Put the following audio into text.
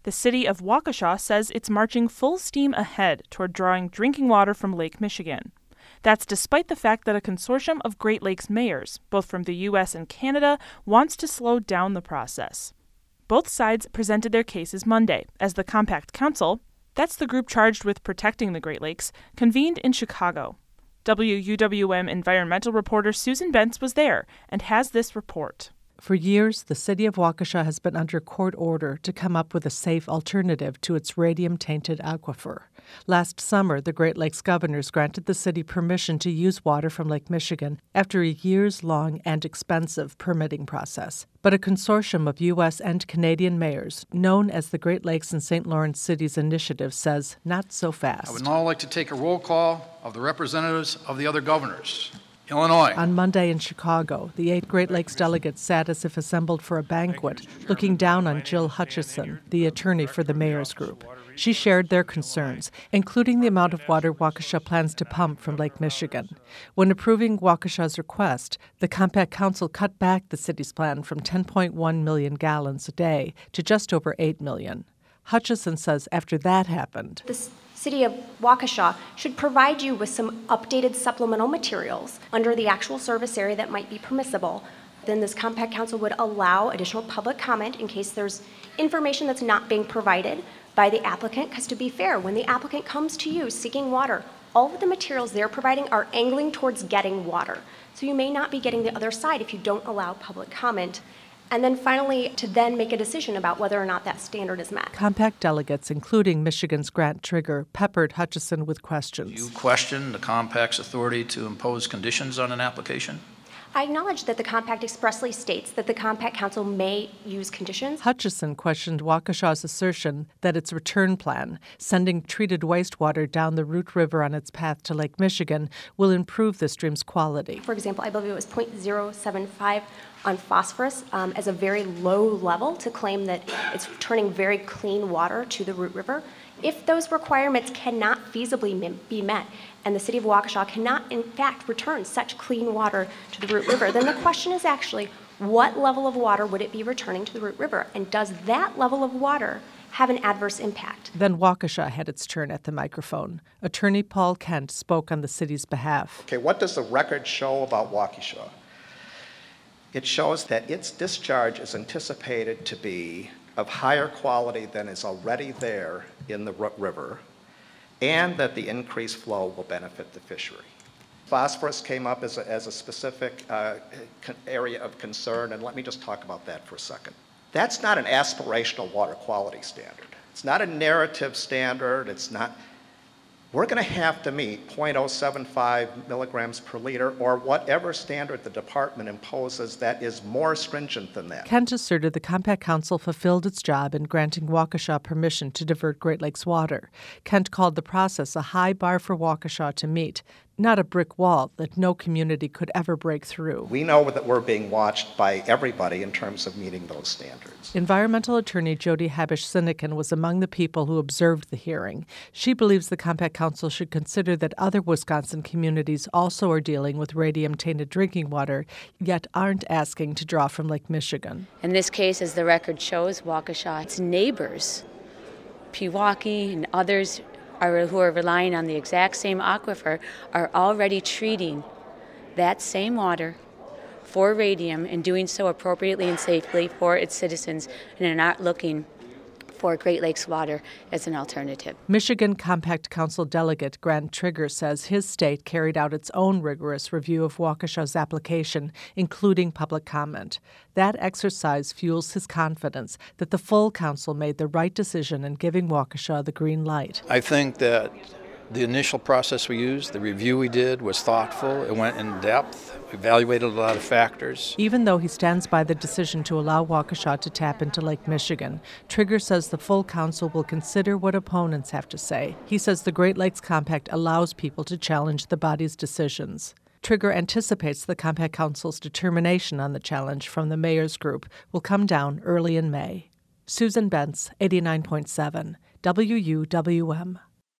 The city of Waukesha says it's marching full steam ahead toward drawing drinking water from Lake Michigan. That's despite the fact that a consortium of Great Lakes mayors, both from the U.S. and Canada, wants to slow down the process. Both sides presented their cases Monday as the Compact Council, that's the group charged with protecting the Great Lakes, convened in Chicago. WUWM environmental reporter Susan Bentz was there and has this report. For years, the city of Waukesha has been under court order to come up with a safe alternative to its radium-tainted aquifer. Last summer, the Great Lakes governors granted the city permission to use water from Lake Michigan after a years-long and expensive permitting process. But a consortium of U.S. and Canadian mayors, known as the Great Lakes and St. Lawrence Cities Initiative, says not so fast. I would now like to take a roll call of the representatives of the other governors. Illinois. On Monday in Chicago, the 8 Great Lakes delegates sat as if assembled for a banquet, looking down on Jill Hutchison, the attorney for the mayor's group. She shared their concerns, including the amount of water Waukesha plans to pump from Lake Michigan. When approving Waukesha's request, the Compact Council cut back the city's plan from 10.1 million gallons a day to just over 8 million. Hutchison says after that happened, the City of Waukesha should provide you with some updated supplemental materials under the actual service area that might be permissible. Then this Compact Council would allow additional public comment in case there's information that's not being provided by the applicant, because to be fair, when the applicant comes to you seeking water, all of the materials they're providing are angling towards getting water. So you may not be getting the other side if you don't allow public comment. And then finally, to then make a decision about whether or not that standard is met. Compact delegates, including Michigan's Grant Trigger, peppered Hutchison with questions. Do you question the Compact's authority to impose conditions on an application? I acknowledge that the Compact expressly states that the Compact Council may use conditions. Hutchison questioned Waukesha's assertion that its return plan, sending treated wastewater down the Root River on its path to Lake Michigan, will improve the stream's quality. For example, I believe it was 0.075 on phosphorus as a very low level to claim that it's returning very clean water to the Root River. If those requirements cannot feasibly be met, and the city of Waukesha cannot, in fact, return such clean water to the Root River, then the question is actually, what level of water would it be returning to the Root River? And does that level of water have an adverse impact? Then Waukesha had its turn at the microphone. Attorney Paul Kent spoke on the city's behalf. Okay, what does the record show about Waukesha? It shows that its discharge is anticipated to be of higher quality than is already there in the Root River, and that the increased flow will benefit the fishery. Phosphorus came up as a specific area of concern, and let me just talk about that for a second. That's not an aspirational water quality standard. It's not a narrative standard. It's not. We're going to have to meet 0.075 milligrams per liter or whatever standard the department imposes that is more stringent than that. Kent asserted the Compact Council fulfilled its job in granting Waukesha permission to divert Great Lakes water. Kent called the process a high bar for Waukesha to meet, not a brick wall that no community could ever break through. We know that we're being watched by everybody in terms of meeting those standards. Environmental attorney Jody Habish-Sinekin was among the people who observed the hearing. She believes the Compact Council should consider that other Wisconsin communities also are dealing with radium-tainted drinking water, yet aren't asking to draw from Lake Michigan. In this case, as the record shows, Waukesha, its neighbors, Pewaukee and others who are relying on the exact same aquifer, are already treating that same water for radium and doing so appropriately and safely for its citizens, and are not looking for Great Lakes water as an alternative. Michigan Compact Council delegate Grant Trigger says his state carried out its own rigorous review of Waukesha's application, including public comment. That exercise fuels his confidence that the full council made the right decision in giving Waukesha the green light. I think that the initial process we used, the review we did, was thoughtful. It went in depth, evaluated a lot of factors. Even though he stands by the decision to allow Waukesha to tap into Lake Michigan, Trigger says the full council will consider what opponents have to say. He says the Great Lakes Compact allows people to challenge the body's decisions. Trigger anticipates the Compact Council's determination on the challenge from the mayor's group will come down early in May. Susan Bentz, 89.7, WUWM.